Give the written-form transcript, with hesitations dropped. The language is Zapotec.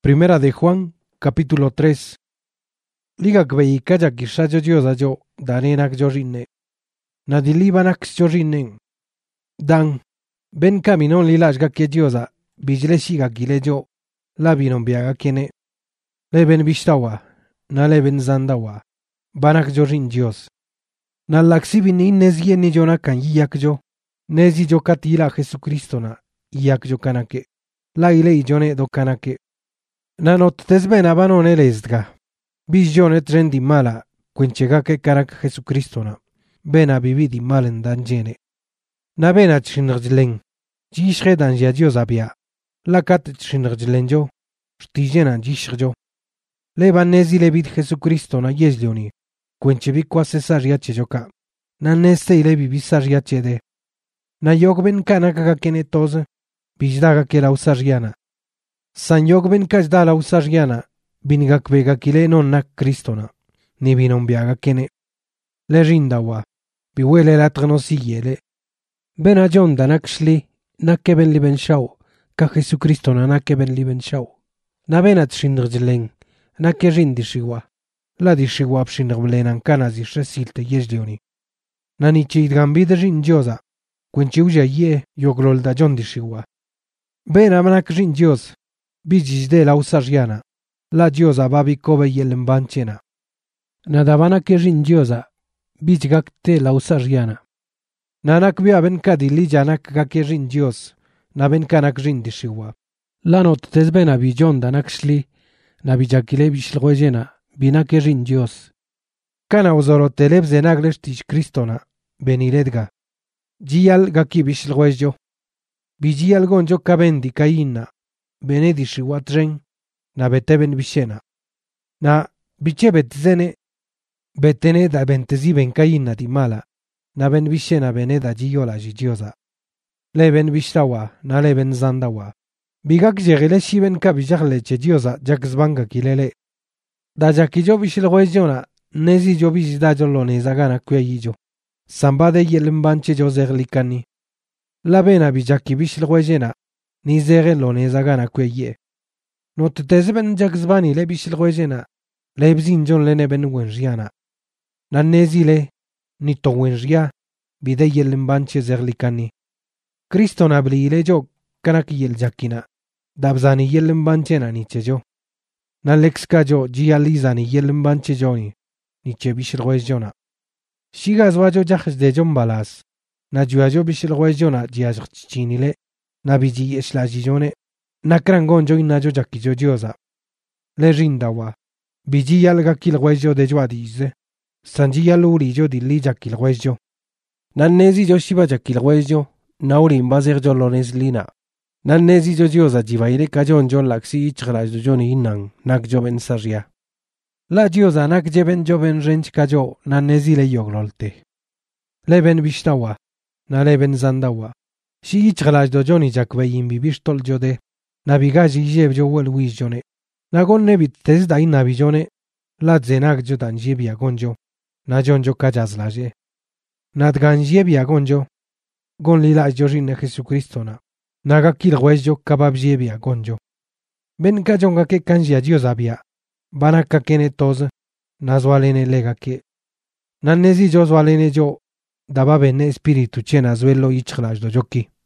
Primera de Juan, capítulo 3. Ligak beikajak ishajo diosajo danenak jorinne. Nadilibanak jorinen. Dan, ben caminon lilashga ke diosa, bijleshiga gilejo, labinon biaga kene. Leben bishtawa, na leben zandawa, banak jorin dios. Na laksibin innezye ni jonakan yiyakjo, nezi jo katila Jesucristo na, yiyakjo kanake. La ilei jone do kanake. Nanot tezbena banone lezdga. Bizjonet rendi mala, quenchega que karak Jesucristo na. Bena vividi malen danjene. Na bena chinrjlen. Jishre danja dios abia. La kat chinrjlen jo. Stijena jishjo. Leba nezi lebid Jesucristo na yezlioni. Quenchebi qua cesar yache joka. Na neste ilebi bisar yache de. Na yogben kanaka kene toz. Bijdaga ke la usariana. San yogben kajda la usariana. Bingak vega kile non nak Kristona. Ni binon biaga kene. Le rindawa. Biwele la tranosigele. Ben ajonda nak shli. Nak ben liben shau. Ka Jesucristona nak ben liben shau. Na benat shindrjleng. Nak rindishiwa. La dishiwa pshinrmlenan kanazi shesilte yezlioni. Nani chidgambid rindjosa. Quenchiuja ye yoglolda jondishiwa. Ben amanak rindjos. Bijizde la usariana. La diosa babi kobe yelembanchena. Nadavana que rindiosa. Bijgakte la usariana. Nanak biaben kadili janak gake rindios. Naben kanak rindishiwa. Lanot tezbena bijonda nakshli. Nabijakile bishlgoyena. Binake rindios. Kana uzoro telebze nagleshtish Kristona. Beniredga. Jial gaki bishlgoyjo. Bijial gonjo kabendi kaina. Benedishiwa tren. Na beteben bishena. Na bichebet zene. Betene da bentezi ben kaina di mala. Na ben bishena beneda jiola jidiosa. Leben bishtawa. Na leben zandawa. Bigak jegile shiben kabijakle chediosa jakzbanga kilele. Da jakijo bishilgoyjona. Nezi jo bijdajo lo nezagana kweyijo. Sambade yelimbanche jo zeglikani. La bena bijaki bishilgoyjena. Ni zege lo nezagana kweye. Not tezben jakzbani le bishilgoyjena. Lebzin jon lene ben wenriana. Nannezile. Ni to wenria. Bide yelimbanche zeglikani. Kristo nabli ile jo. Kanaki yel jakina. Dabzani yelimbanchena nichejo. Na lexka jo jializani yelimbanche joni. Niche bishilgoyjona. Shigazwajo jakh de jon balas. Na juajo bishilgoyjona jiajch chinile. Na biji eshlajijone. Nakrangon jo inajo jakijo diosa. Le rindawa. Biji yalga kilgoyjo de joadize. Sanji yaluri jo dilli jakilgoyjo. Nannezi jo shiba jakilgoyjo. Nauri imbazer jo loneslina. Nannezi jo diosa jivaire kajon jon laksi ichgraj joni inang. Nak joben sarria. La diosa nak jeben joben rench kajo. Nannezi le yoglolte. Leben bishtawa. Na leben zandawa. Si ichgraj do joni jakveyin bibishtol jode. Navigaji jeb jo wel wisjone. Nagon nebit tezda in navijone. La zenak jo dan jebia gonjo. Na jonjo kajazlaje. Nadgan jebia gonjo. Gon lila jorin Jesucristona. Naga kilgwejo kabab jebia gonjo. Ben kajonga ke kanjia diosabia. Banaka kene toz. Nazwalene lega ke. Nannezi jo zwalene jo. Daba bene espiritu chena zwelo ichglaj do joki.